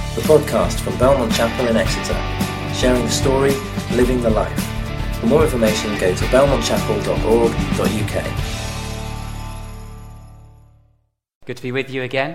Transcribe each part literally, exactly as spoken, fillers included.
the podcast from Belmont Chapel in Exeter, sharing the story, living the life. For more information, go to belmont chapel dot org dot u k. Good to be with you again.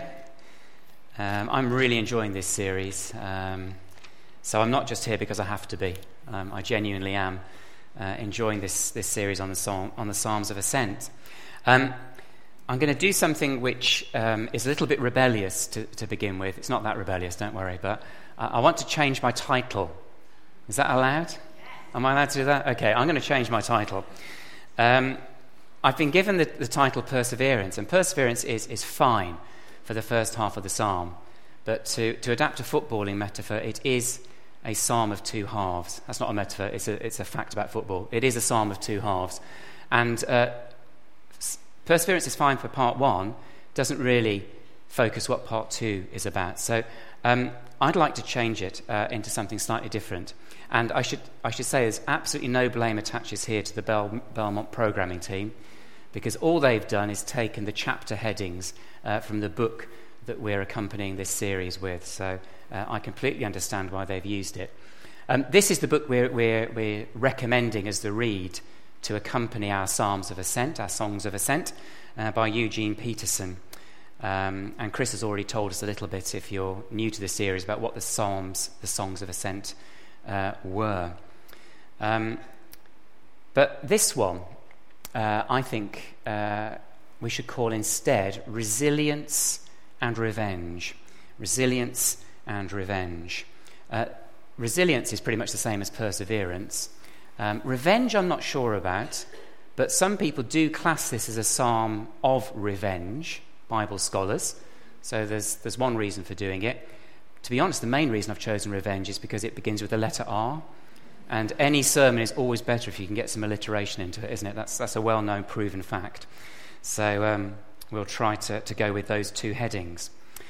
Um, I'm really enjoying this series. Um, so I'm not just here because I have to be. Um, I genuinely am uh, enjoying this this series on the Psalm, on the Psalms of Ascent. Um, I'm going to do something which um, is a little bit rebellious to, to begin with. It's not that rebellious, don't worry. But uh, I want to change my title. Is that allowed? Yes. Am I allowed to do that? Okay, I'm going to change my title. Um, I've been given the, the title Perseverance, and Perseverance is, is fine for the first half of the psalm. But to, to adapt a footballing metaphor, it is a psalm of two halves. That's not a metaphor, it's a, it's a fact about football. It is a psalm of two halves. And uh, Perseverance is fine for part one, doesn't really focus what part two is about. So um, I'd like to change it uh, into something slightly different. And I should I should say there's absolutely no blame attaches here to the Bel- Belmont programming team, because all they've done is taken the chapter headings uh, from the book that we're accompanying this series with. So uh, I completely understand why they've used it. Um, this is the book we're, we're, we're recommending as the read to accompany our Psalms of Ascent, our Songs of Ascent, uh, by Eugene Peterson. Um, and Chris has already told us a little bit, if you're new to the series, about what the Psalms, the Songs of Ascent, uh, were. Um, but this one, uh, I think uh, we should call instead Resilience and Revenge. Resilience and Revenge. Uh, resilience is pretty much the same as perseverance. Um, revenge I'm not sure about, but some people do class this as a psalm of revenge, Bible scholars. So there's there's one reason for doing it. To be honest, the main reason I've chosen revenge is because it begins with the letter R, and any sermon is always better if you can get some alliteration into it, isn't it? That's that's a well-known, proven fact. So um, we'll try to, to go with those two headings.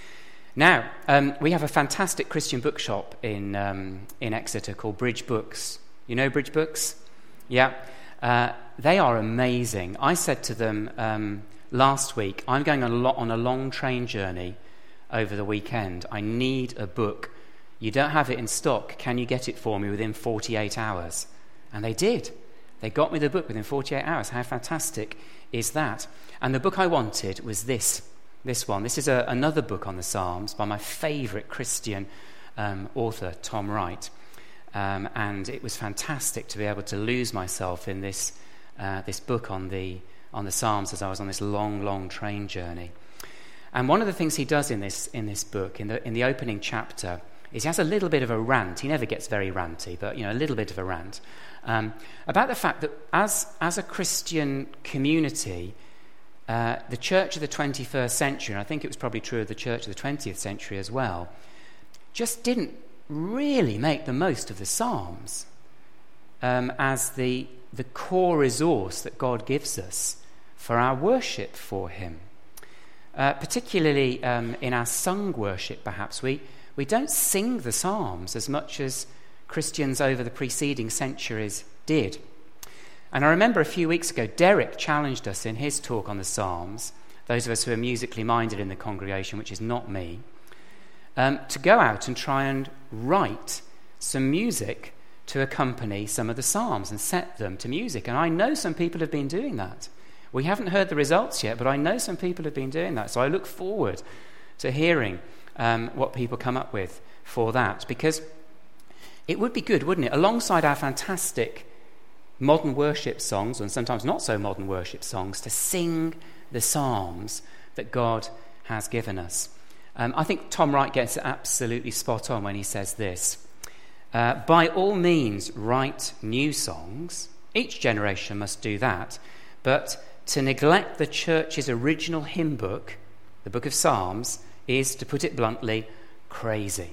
Now, um, we have a fantastic Christian bookshop in um, in Exeter called Bridge Books. You know Bridge Books? Yeah. Uh, they are amazing. I said to them um, last week, I'm going on a, lot, on a long train journey over the weekend. I need a book. You don't have it in stock. Can you get it for me within forty-eight hours? And they did. They got me the book within forty-eight hours. How fantastic is that? And the book I wanted was this, this one. This is a, another book on the Psalms by my favourite Christian um, author, Tom Wright. Um, and it was fantastic to be able to lose myself in this uh, this book on the on the Psalms as I was on this long, long train journey. And one of the things he does in this in this book, in the in the opening chapter, is he has a little bit of a rant. He never gets very ranty, but you know, a little bit of a rant um, about the fact that as as a Christian community, uh, the church of the twenty-first century, and I think it was probably true of the church of the twentieth century as well, just didn't really make the most of the Psalms um, as the the core resource that God gives us for our worship for him. Uh, particularly um, in our sung worship, perhaps, we, we don't sing the Psalms as much as Christians over the preceding centuries did. And I remember a few weeks ago, Derek challenged us in his talk on the Psalms, those of us who are musically minded in the congregation, which is not me, Um, to go out and try and write some music to accompany some of the Psalms and set them to music. And I know some people have been doing that. We haven't heard the results yet, but I know some people have been doing that. So I look forward to hearing um, what people come up with for that, because it would be good, wouldn't it, alongside our fantastic modern worship songs, and sometimes not so modern worship songs, to sing the Psalms that God has given us. Um, I think Tom Wright gets it absolutely spot on when he says this. Uh, By all means, write new songs. Each generation must do that. But to neglect the church's original hymn book, the book of Psalms, is, to put it bluntly, crazy.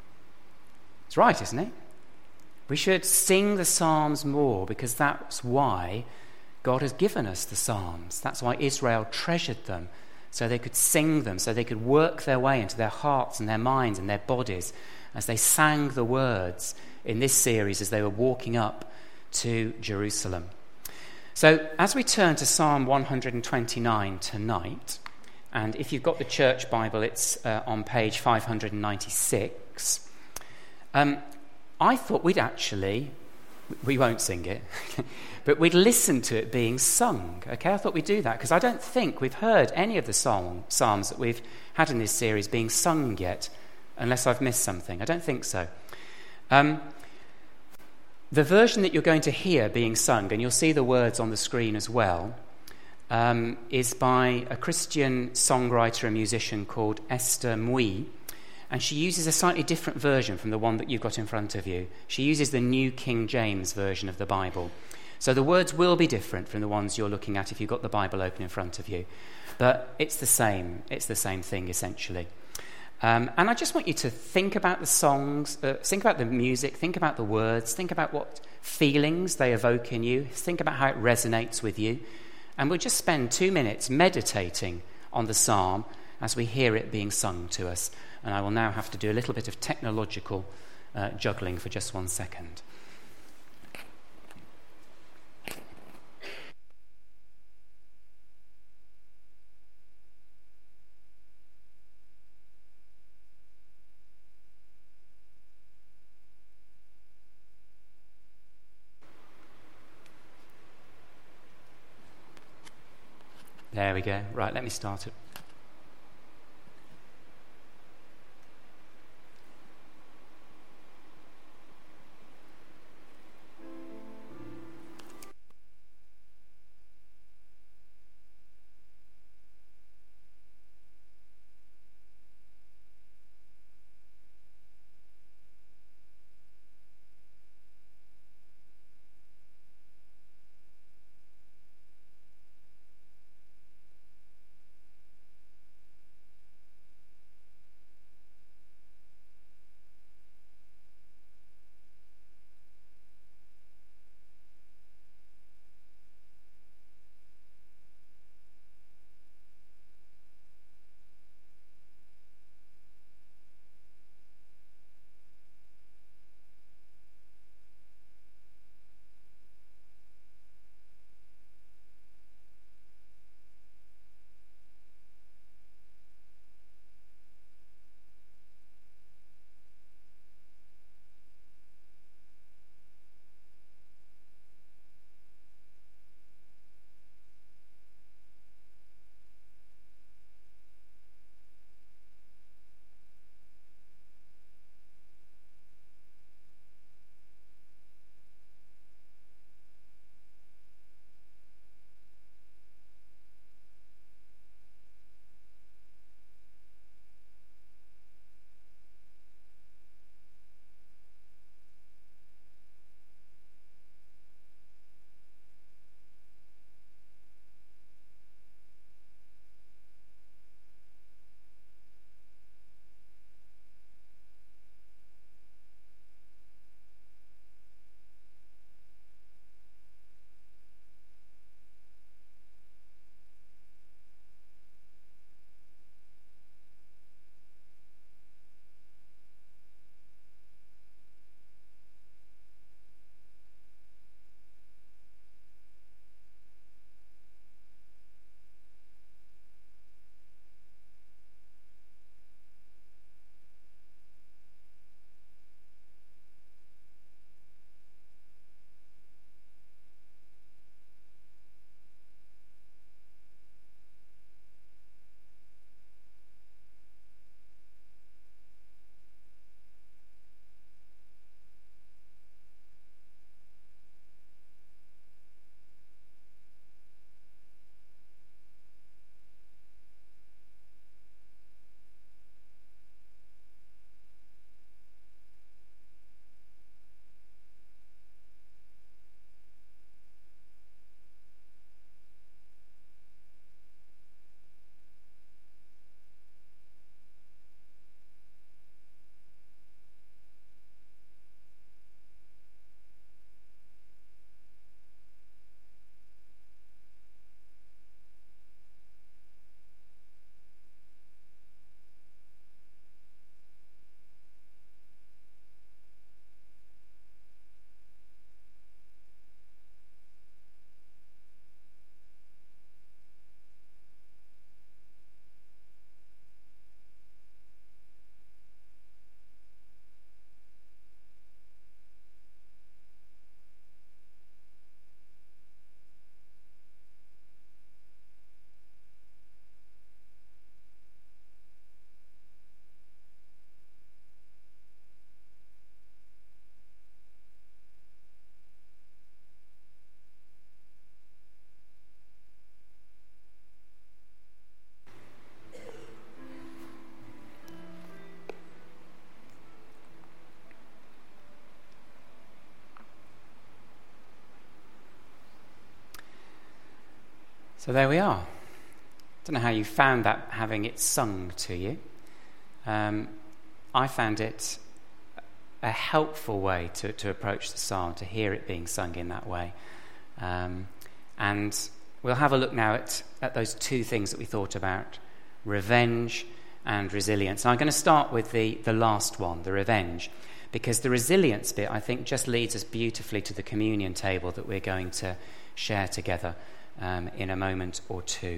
It's right, isn't it? We should sing the Psalms more, because that's why God has given us the Psalms. That's why Israel treasured them, so they could sing them, so they could work their way into their hearts and their minds and their bodies as they sang the words in this series as they were walking up to Jerusalem. So as we turn to Psalm one hundred twenty-nine tonight, And if you've got the church Bible, it's uh, on page five hundred ninety-six. Um, I thought we'd actually, we won't sing it, but we'd listen to it being sung. Okay, I thought we'd do that because I don't think we've heard any of the song, psalms that we've had in this series being sung yet, unless I've missed something. I don't think so. Um, the version that you're going to hear being sung, and you'll see the words on the screen as well, um, is by a Christian songwriter and musician called Esther Mui, and she uses a slightly different version from the one that you've got in front of you. She uses the New King James version of the Bible. So the words will be different from the ones you're looking at if you've got the Bible open in front of you. But it's the same. It's the same thing, essentially. Um, and I just want you to think about the songs, uh, think about the music, think about the words, think about what feelings they evoke in you, think about how it resonates with you. And we'll just spend two minutes meditating on the psalm as we hear it being sung to us. And I will now have to do a little bit of technological uh, juggling for just one second. There we go. Right, let me start it. So there we are. Don't know how you found that, having it sung to you. Um, I found it a helpful way to, to approach the psalm, to hear it being sung in that way. Um, and we'll have a look now at, at those two things that we thought about, revenge and resilience. And I'm going to start with the, the last one, the revenge, because the resilience bit, I think, just leads us beautifully to the communion table that we're going to share together um, in a moment or two.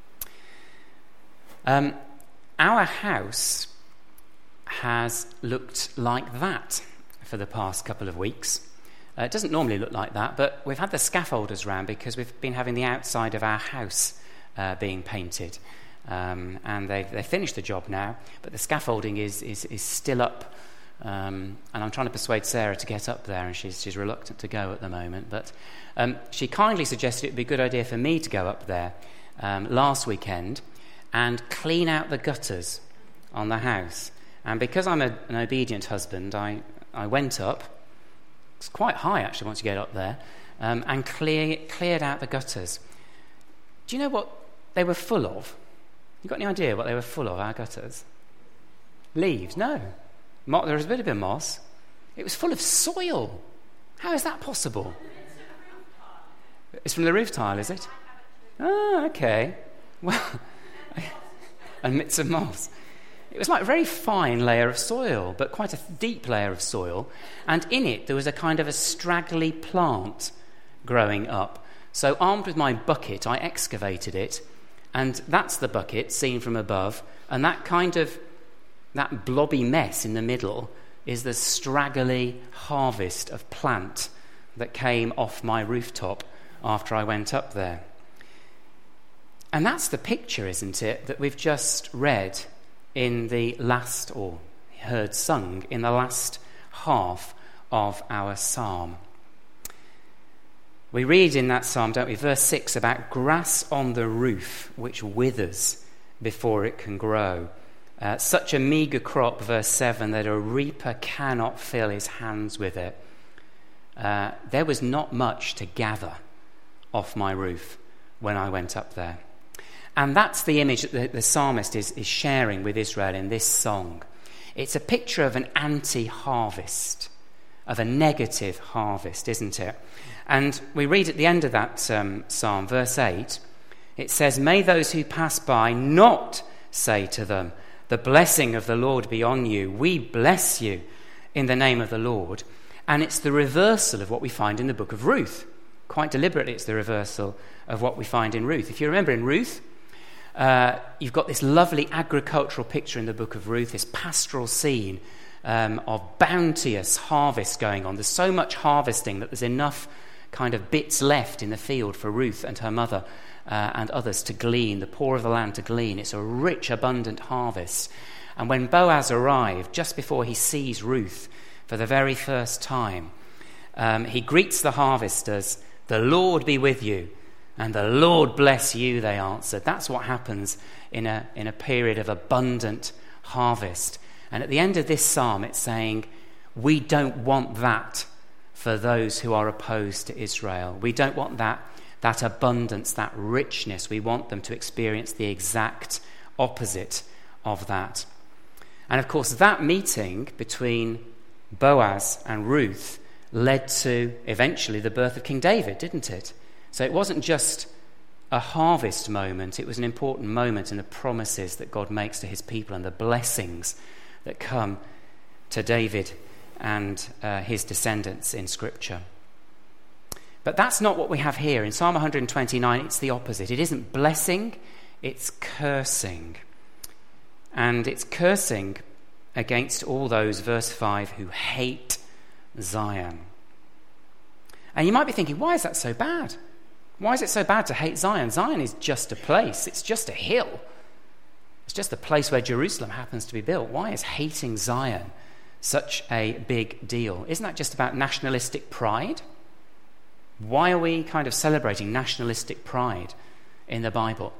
Um, our house has looked like that for the past couple of weeks. Uh, it doesn't normally look like that, but we've had the scaffolders round because we've been having the outside of our house uh, being painted. Um, and they've, they've finished the job now, but the scaffolding is, is, is still up. Um, and I'm trying to persuade Sarah to get up there, and she's, she's reluctant to go at the moment. But um, she kindly suggested it would be a good idea for me to go up there um, last weekend and clean out the gutters on the house. And because I'm a, an obedient husband, I, I went up. It's quite high, actually, once you get up there, um, and clear, cleared out the gutters. Do you know what they were full of? You got any idea what they were full of, our gutters? Leaves? No. Mo- there was a bit of a moss. It was full of soil. How is that possible? It's from the roof tile, is it? Oh, okay. Well, amidst of moss. It was like a very fine layer of soil, but quite a deep layer of soil. And in it, there was a kind of a straggly plant growing up. So armed with my bucket, I excavated it. And that's the bucket seen from above. And that kind of, that blobby mess in the middle is the straggly harvest of plant that came off my rooftop after I went up there. And that's the picture, isn't it, that we've just read in the last, or heard sung in the last half of our psalm. We read in that psalm, don't we, verse six, about grass on the roof which withers before it can grow. Uh, such a meagre crop, verse seven, that a reaper cannot fill his hands with it. Uh, there was not much to gather off my roof when I went up there. And that's the image that the, the psalmist is, is sharing with Israel in this song. It's a picture of an anti-harvest, of a negative harvest, isn't it? And we read at the end of that um, psalm, verse eight, it says, "May those who pass by not say to them, 'The blessing of the Lord be on you. We bless you in the name of the Lord.'" And it's the reversal of what we find in the book of Ruth. Quite deliberately, it's the reversal of what we find in Ruth. If you remember in Ruth, Uh, you've got this lovely agricultural picture in the book of Ruth, this pastoral scene um, of bounteous harvest going on. There's so much harvesting that there's enough kind of bits left in the field for Ruth and her mother uh, and others to glean, the poor of the land to glean. It's a rich, abundant harvest. And when Boaz arrived, just before he sees Ruth for the very first time, um, he greets the harvesters, "The Lord be with you." "And the Lord bless you," they answered. That's what happens in a in a period of abundant harvest. And at the end of this psalm, it's saying, we don't want that for those who are opposed to Israel. We don't want that, that abundance, that richness. We want them to experience the exact opposite of that. And of course, that meeting between Boaz and Ruth led to eventually the birth of King David, didn't it? So it wasn't just a harvest moment, it was an important moment in the promises that God makes to his people and the blessings that come to David and uh, his descendants in Scripture. But that's not what we have here. In Psalm one twenty-nine, it's the opposite. It isn't blessing, it's cursing. And it's cursing against all those, verse five, who hate Zion. And you might be thinking, why is that so bad? Why is it so bad to hate Zion? Zion is just a place. It's just a hill. It's just a place where Jerusalem happens to be built. Why is hating Zion such a big deal? Isn't that just about nationalistic pride? Why are we kind of celebrating nationalistic pride in the Bible?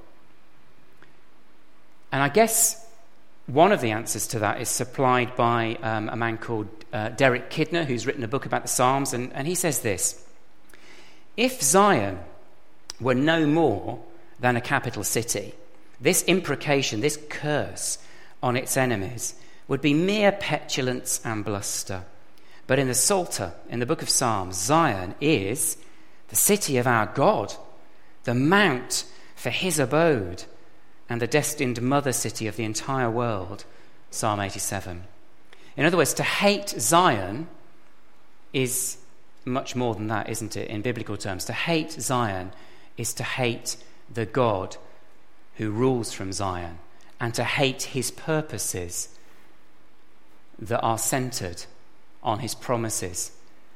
And I guess one of the answers to that is supplied by um, a man called uh, Derek Kidner, who's written a book about the Psalms, and, and he says this: if Zion were no more than a capital city, this imprecation, this curse on its enemies would be mere petulance and bluster. But in the Psalter, in the book of Psalms, Zion is the city of our God, the mount for his abode, and the destined mother city of the entire world, Psalm eighty-seven. In other words, to hate Zion is much more than that, isn't it, in biblical terms? To hate Zion is to hate the God who rules from Zion, and to hate his purposes that are centered on his promises.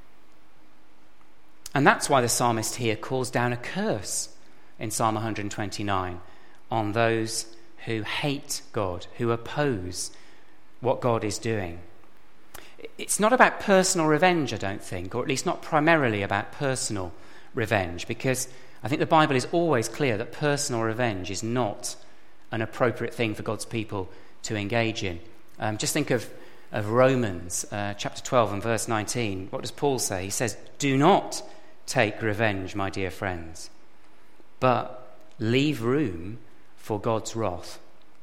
And that's why the psalmist here calls down a curse in Psalm one hundred twenty-nine on those who hate God, who oppose what God is doing. It's not about personal revenge, I don't think, or at least not primarily about personal revenge, because I think the Bible is always clear that personal revenge is not an appropriate thing for God's people to engage in. Um, just think of, of Romans uh, chapter twelve and verse nineteen. What does Paul say? He says, "Do not take revenge, my dear friends, but leave room for God's wrath."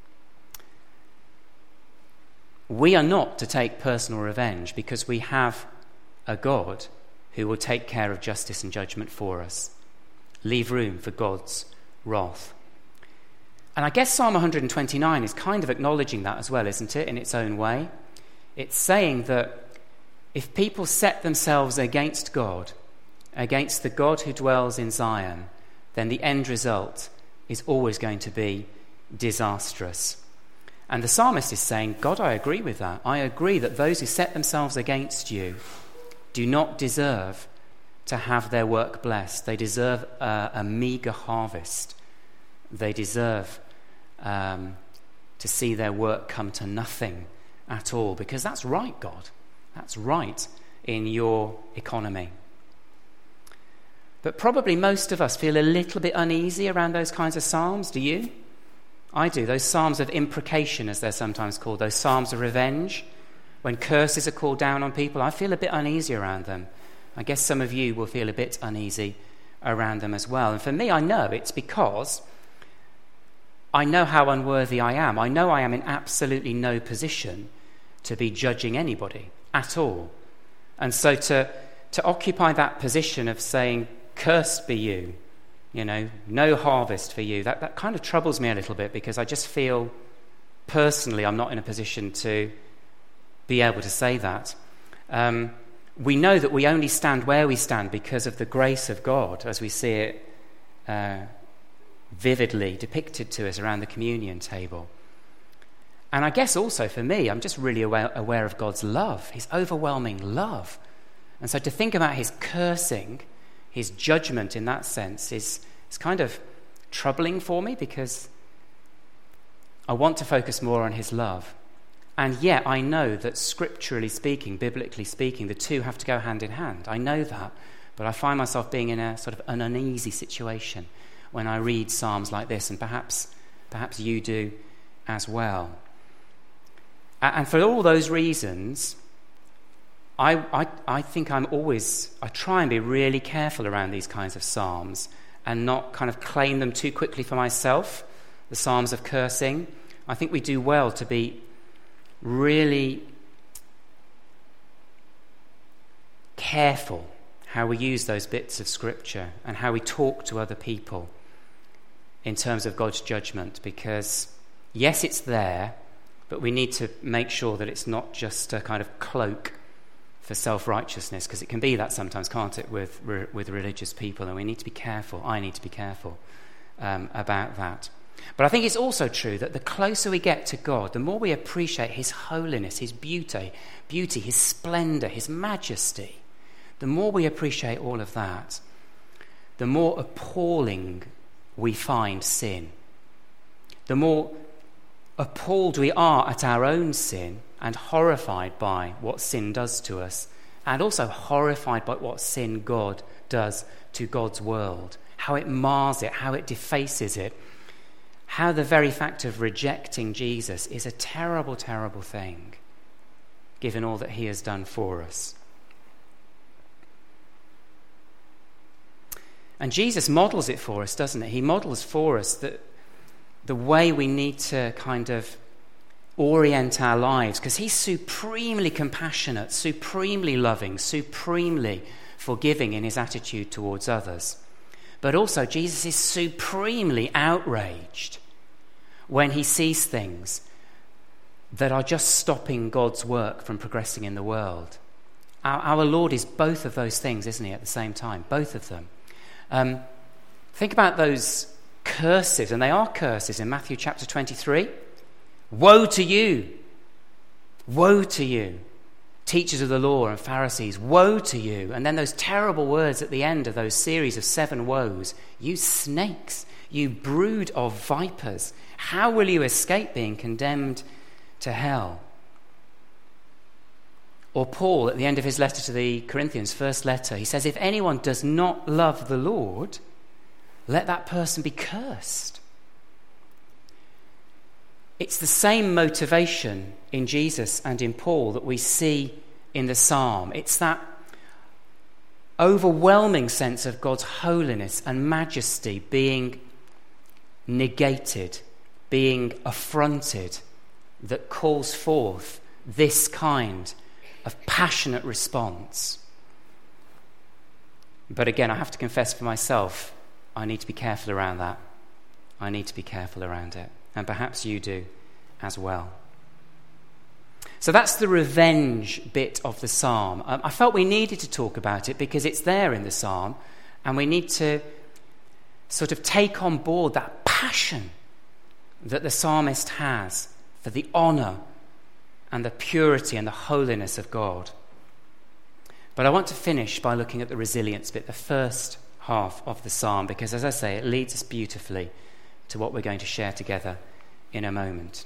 We are not to take personal revenge because we have a God who will take care of justice and judgment for us. Leave room for God's wrath. And I guess Psalm one hundred twenty-nine is kind of acknowledging that as well, isn't it, in its own way? It's saying that if people set themselves against God, against the God who dwells in Zion, then the end result is always going to be disastrous. And the psalmist is saying, God, I agree with that. I agree that those who set themselves against you do not deserve to have their work blessed. They deserve a, a meager harvest. They deserve um, to see their work come to nothing at all, because that's right, God. That's right in your economy. But probably most of us feel a little bit uneasy around those kinds of psalms. Do you? I do. Those psalms of imprecation, as they're sometimes called, those psalms of revenge, when curses are called down on people, I feel a bit uneasy around them. I guess some of you will feel a bit uneasy around them as well. And for me, I know it's because I know how unworthy I am. I know I am in absolutely no position to be judging anybody at all. And so to, to occupy that position of saying, "Cursed be you," you know, no harvest for you, that, that kind of troubles me a little bit, because I just feel personally I'm not in a position to be able to say that. Um, we know that we only stand where we stand because of the grace of God, as we see it uh, vividly depicted to us around the communion table. And I guess also for me, I'm just really aware, aware of God's love, his overwhelming love. And so to think about his cursing, his judgment in that sense, is, is kind of troubling for me, because I want to focus more on his love. And yet I know that scripturally speaking, biblically speaking, the two have to go hand in hand. I know that, but I find myself being in a sort of an uneasy situation when I read psalms like this, and perhaps perhaps you do as well. And for all those reasons, I, I, I think I'm always, I try and be really careful around these kinds of psalms and not kind of claim them too quickly for myself, the psalms of cursing. I think we do well to be really careful how we use those bits of scripture and how we talk to other people in terms of God's judgment, because yes, it's there, but we need to make sure that it's not just a kind of cloak for self-righteousness, because it can be that sometimes, can't it, with with religious people, and we need to be careful. I need to be careful um, about that. But I think it's also true that the closer we get to God, the more we appreciate his holiness, his beauty, beauty, his splendor, his majesty. The more we appreciate all of that, the more appalling we find sin. The more appalled we are at our own sin and horrified by what sin does to us, and also horrified by what sin God does to God's world, how it mars it, how it defaces it, how the very fact of rejecting Jesus is a terrible, terrible thing, given all that he has done for us. And Jesus models it for us, doesn't he? He models for us that the way we need to kind of orient our lives, because he's supremely compassionate, supremely loving, supremely forgiving in his attitude towards others. But also Jesus is supremely outraged when he sees things that are just stopping God's work from progressing in the world. Our, our Lord is both of those things, isn't he, at the same time? Both of them. Um, think about those curses, and they are curses in Matthew chapter twenty-three. Woe to you! Woe to you! Teachers of the law and Pharisees, woe to you! And then those terrible words at the end of those series of seven woes. You snakes, you brood of vipers, how will you escape being condemned to hell? Or Paul, at the end of his letter to the Corinthians, first letter, he says, if anyone does not love the Lord, let that person be cursed. It's the same motivation in Jesus and in Paul that we see in the psalm. It's that overwhelming sense of God's holiness and majesty being negated, being affronted, that calls forth this kind of passionate response. But again, I have to confess for myself, I need to be careful around that. I need to be careful around it. And perhaps you do as well. So that's the revenge bit of the psalm. Um, I felt we needed to talk about it because it's there in the psalm, and we need to sort of take on board that passion that the psalmist has for the honour and the purity and the holiness of God. But I want to finish by looking at the resilience bit, the first half of the psalm, because as I say, it leads us beautifully to what we're going to share together in a moment.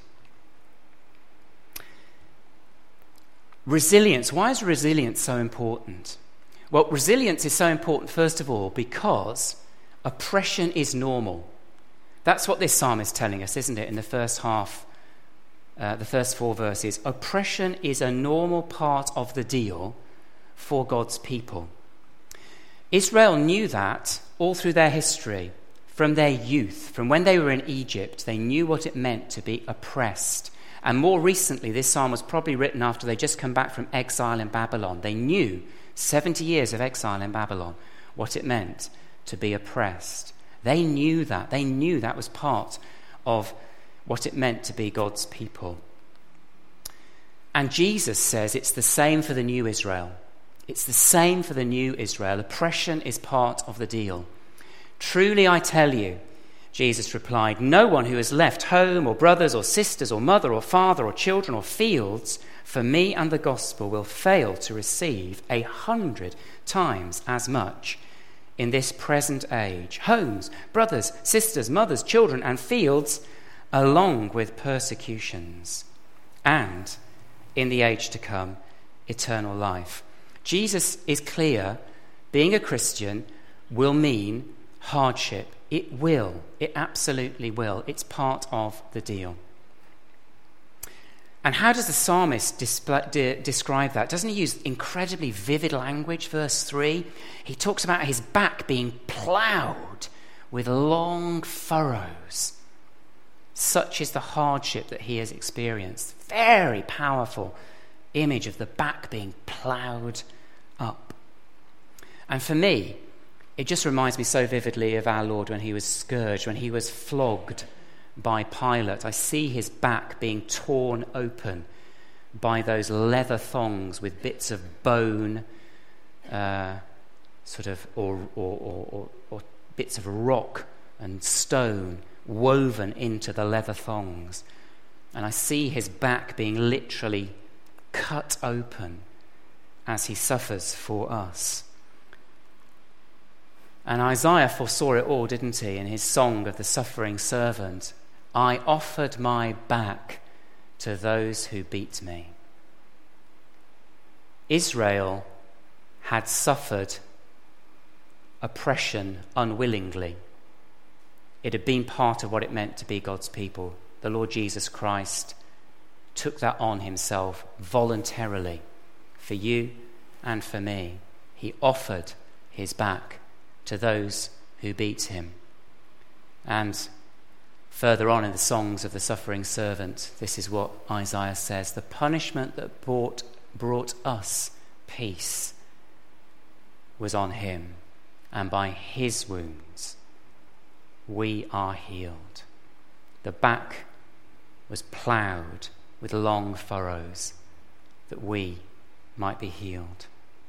Resilience. Why is resilience so important? Well, resilience is so important, first of all, because oppression is normal. That's what this psalm is telling us, isn't it, in the first half, uh, the first four verses. Oppression is a normal part of the deal for God's people. Israel knew that all through their history, from their youth, from when they were in Egypt. They knew what it meant to be oppressed. And more recently, this psalm was probably written after they just come back from exile in Babylon. They knew, seventy years of exile in Babylon, what it meant to be oppressed. They knew that. They knew that was part of what it meant to be God's people. And Jesus says it's the same for the new Israel. It's the same for the new Israel. Oppression is part of the deal. Truly I tell you, Jesus replied, no one who has left home or brothers or sisters or mother or father or children or fields for me and the gospel will fail to receive a hundred times as much in this present age. Homes, brothers, sisters, mothers, children and fields along with persecutions, and in the age to come, eternal life. Jesus is clear, being a Christian will mean hardship. It will. It absolutely will. It's part of the deal. And how does the psalmist display, de, describe that? Doesn't he use incredibly vivid language? Verse three, he talks about his back being ploughed with long furrows. Such is the hardship that he has experienced. Very powerful image of the back being ploughed up. And for me, it just reminds me so vividly of our Lord when he was scourged, when he was flogged by Pilate. I see his back being torn open by those leather thongs with bits of bone, uh, sort of, or, or, or, or, or bits of rock and stone woven into the leather thongs. And I see his back being literally cut open as he suffers for us. And Isaiah foresaw it all, didn't he, in his song of the suffering servant. I offered my back to those who beat me. Israel had suffered oppression unwillingly. It had been part of what it meant to be God's people. The Lord Jesus Christ took that on himself voluntarily for you and for me. He offered his back to those who beat him. And further on in the songs of the suffering servant, this is what Isaiah says: the punishment that brought, brought us peace was on him, and by his wounds we are healed. The back was ploughed with long furrows that we might be healed.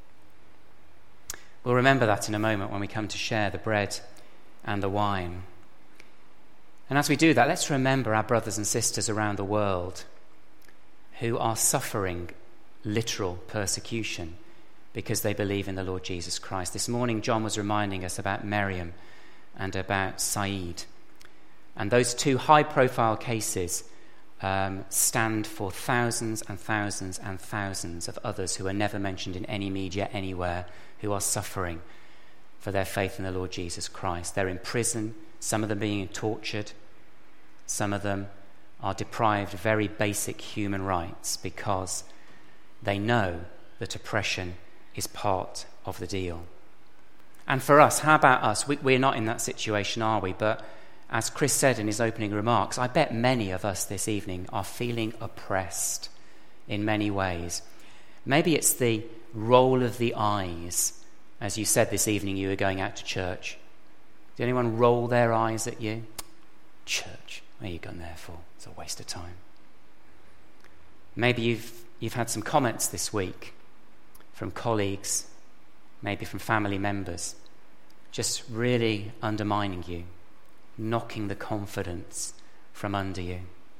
We'll remember that in a moment when we come to share the bread and the wine. And as we do that, let's remember our brothers and sisters around the world who are suffering literal persecution because they believe in the Lord Jesus Christ. This morning, John was reminding us about Miriam and about Saeed. And those two high-profile cases um, stand for thousands and thousands and thousands of others who are never mentioned in any media anywhere, who are suffering for their faith in the Lord Jesus Christ. They're in prison, some of them being tortured, some of them are deprived of very basic human rights because they know that oppression is part of the deal. And for us, how about us? We, we're not in that situation, are we? But as Chris said in his opening remarks, I bet many of us this evening are feeling oppressed in many ways. Maybe it's the roll of the eyes. As you said this evening, you were going out to church. Did anyone roll their eyes at you? Church, what are you going there for? It's a waste of time. Maybe you've you've had some comments this week from colleagues, maybe from family members, just really undermining you, knocking the confidence from under you.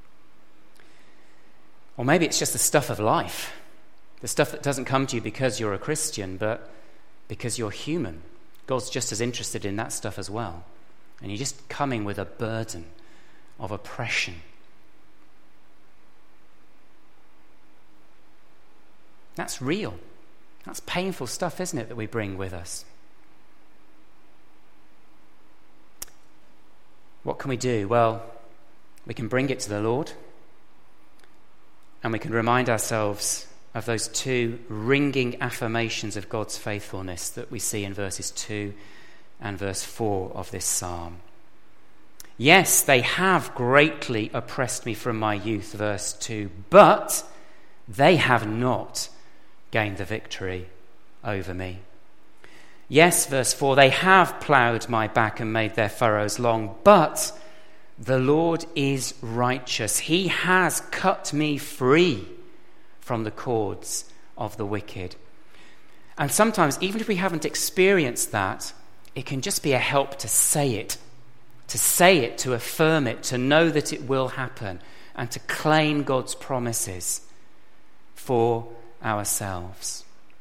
Or maybe it's just the stuff of life, the stuff that doesn't come to you because you're a Christian, but because you're human. God's just as interested in that stuff as well. And you're just coming with a burden of oppression. That's real. That's painful stuff, isn't it, that we bring with us? What can we do? Well, we can bring it to the Lord, and we can remind ourselves of those two ringing affirmations of God's faithfulness that we see in verses two and verse four of this psalm. Yes, they have greatly oppressed me from my youth, verse two, but they have not gained the victory over me. Yes, verse four, they have ploughed my back and made their furrows long, but the Lord is righteous. He has cut me free from the cords of the wicked. And sometimes, even if we haven't experienced that, it can just be a help to say it, to say it, to affirm it, to know that it will happen, and to claim God's promises for ourselves.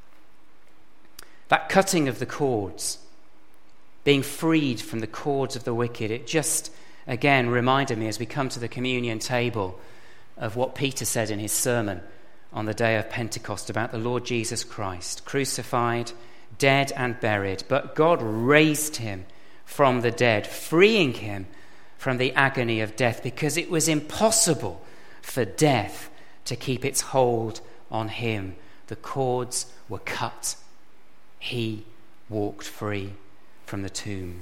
That cutting of the cords, being freed from the cords of the wicked, it just, again, reminded me as we come to the communion table of what Peter said in his sermon on the day of Pentecost about the Lord Jesus Christ, crucified, dead and buried, but God raised him from the dead, freeing him from the agony of death, because it was impossible for death to keep its hold on him. The cords were cut. He walked free from the tomb.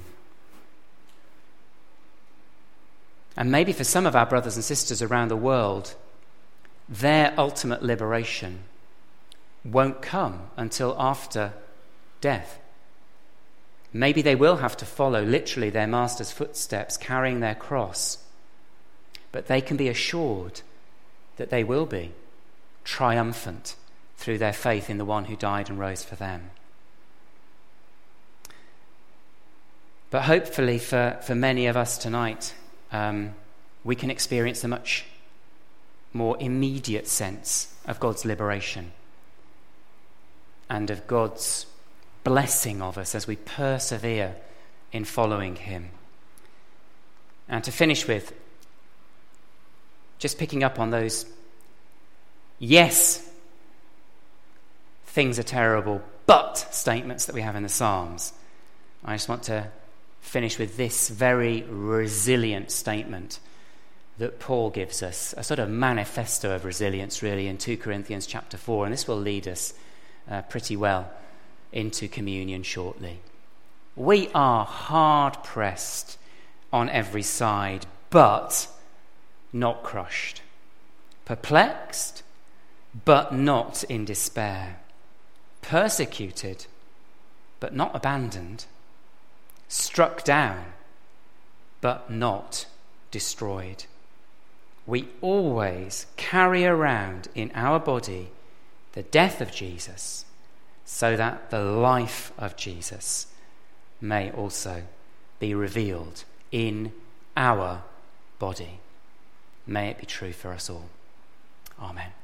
And maybe for some of our brothers and sisters around the world, their ultimate liberation won't come until after death. Maybe they will have to follow literally their master's footsteps, carrying their cross. But they can be assured that they will be triumphant through their faith in the one who died and rose for them. But hopefully for, for many of us tonight, um, we can experience a much more immediate sense of God's liberation and of God's blessing of us as we persevere in following him. And to finish with, just picking up on those, yes, things are terrible, but statements that we have in the Psalms. I just want to finish with this very resilient statement that Paul gives us, a sort of manifesto of resilience really in two Corinthians chapter four, and this will lead us uh, pretty well into communion shortly. We are hard-pressed on every side, but not crushed. Perplexed, but not in despair. Persecuted, but not abandoned. Struck down, but not destroyed. We always carry around in our body the death of Jesus, so that the life of Jesus may also be revealed in our body. May it be true for us all. Amen.